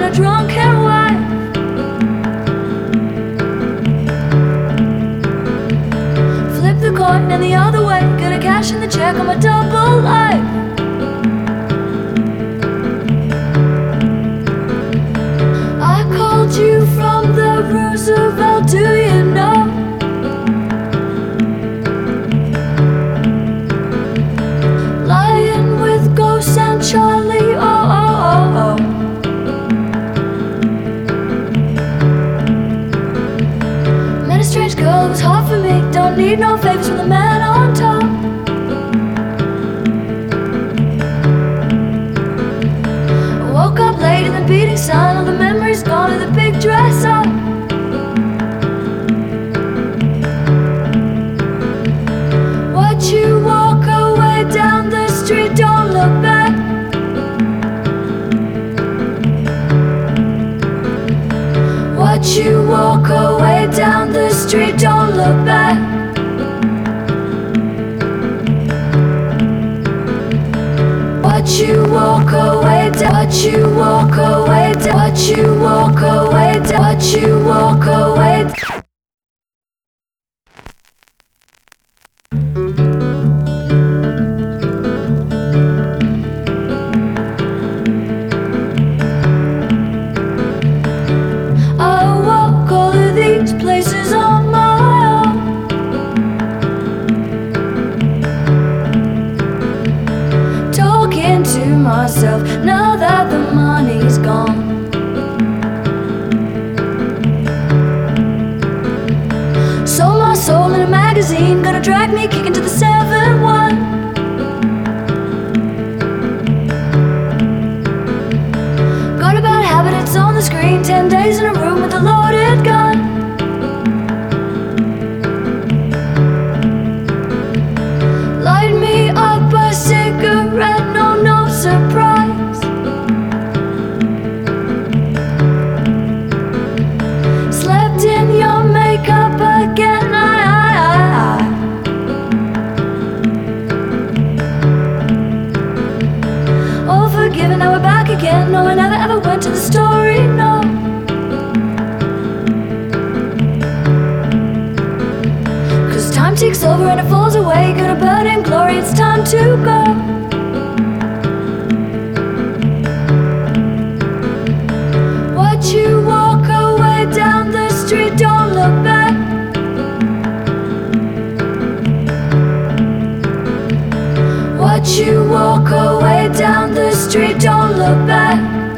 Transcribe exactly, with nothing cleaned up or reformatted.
a drunken wife. Flip the coin and the other way, gonna cash in the check on my double life. I called you from the Roosevelt, do you know? Lying with ghosts and Charlie, oh, oh, oh, oh. Met a strange girl, it was hard for me. Don't need no favors from the man on top. I woke up late in the beating sun, all the memories gone in the big dress up. Watch you walk away down the street, don't look back. Watch you walk away down the street, don't look back. Watch you walk away, watch you walk away, watch you walk away, watch you walk away. I walk all of these places on my own. Talking to myself now that the money's gone. Sold my soul in a magazine, gonna drag me kicking to the seven one. Got a bad habit, it's on the screen. Ten days in a room with a loaded gun. Light me up a cigarette, no, no surprise. Slept in your makeup again, I, I, I. All forgiven, now we're back again. No, I never ever went to the story, no. Cause time takes over and it falls away. Gonna burn in glory, it's time to go. Watch you walk away down the street, don't look back. Watch you walk away down the street, don't look back.